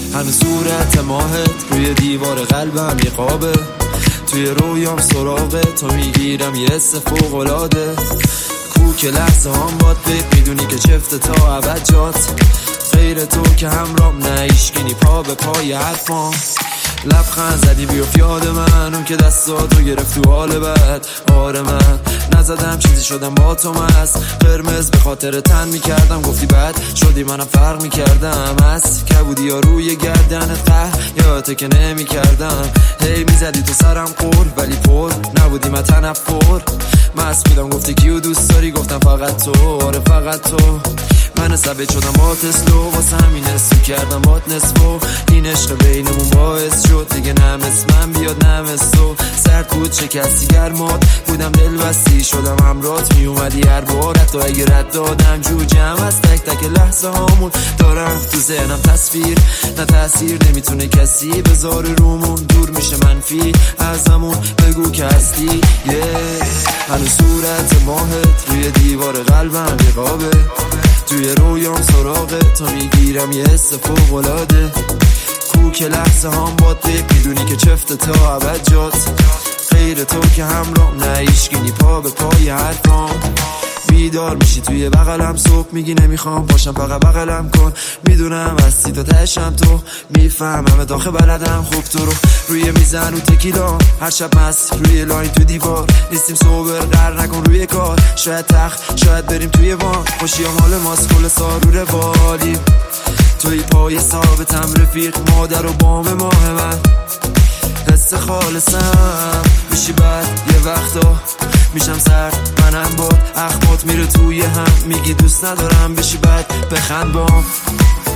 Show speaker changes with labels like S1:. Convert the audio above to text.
S1: هنوز صورت ماهت روی دیوار قلبم یه قابه، توی رویام سراغه تو میگیرم یه حس فوق‌العاده. کوک لحظه هم باد میدونی که چفته تا ابد جات، غیر تو که همرام نایشگینی پا به پای حرفام. لبخند زدی بیفت یاد من، اون که دستاتو گرفت تو حال بد. آره من نزدم چیزی شدم با تو مست، قرمز به خاطر تن میکردم گفتی بد شدی منم فرق میکردم. از کبودی ها روی گردن یادته که نمیکردم. هی میزدی تو سرم قول ولی پر نبودی من تنفر. مست بودم گفتی کیو دوست داری گفتم فقط تو. آره فقط تو. من ثبت شدم با تسلو واسه همین حسو کردم بات نصفو. این عشق بینمون باعث شد دیگه نه مثل من بیاد نه مثل تو. سرد بود شکستی گرمات بودم دل بستی شدم همرات میومدی هر بار. حتی اگه رد دادم جوجم از تک تک لحظه هامون دارم تو ذهنم تصویر نه تاثیر نمیتونه کسی بذاره رومون. دور میشه منفی ازمون بگو که هستی. هنوز صورت ماهت روی دیوار قلبم یه قابه، توی رویام سراغه تو میگیرم یه حس فوق‌العاده. کوک لحظه هم باد میدونی که چفته تا ابد جات، غیر تو که همرام نایشگینی پا به پای حرفام. بیدار میشی توی بغلم صبح میگی نمیخوام باشم فقط بغلم کن. میدونم هستی تا تهشم تو میفهمم داخل بلدم خوب تو رو روی میزن و تکیلا هر شب مست روی لاین تو دیوار. نیستیم سوبر قرار نکن روی کار، شاید تخت شاید بریم توی وان. خوشیام حال ماست کل سارور بالیم توی پای ثابتم رفیق مادر و بام ماه من. حس خالصم میشی بعد یه وقتا میشم سرد منم باد اخمات میره توی هم میگی دوست ندارم بشی بعد بخند بام.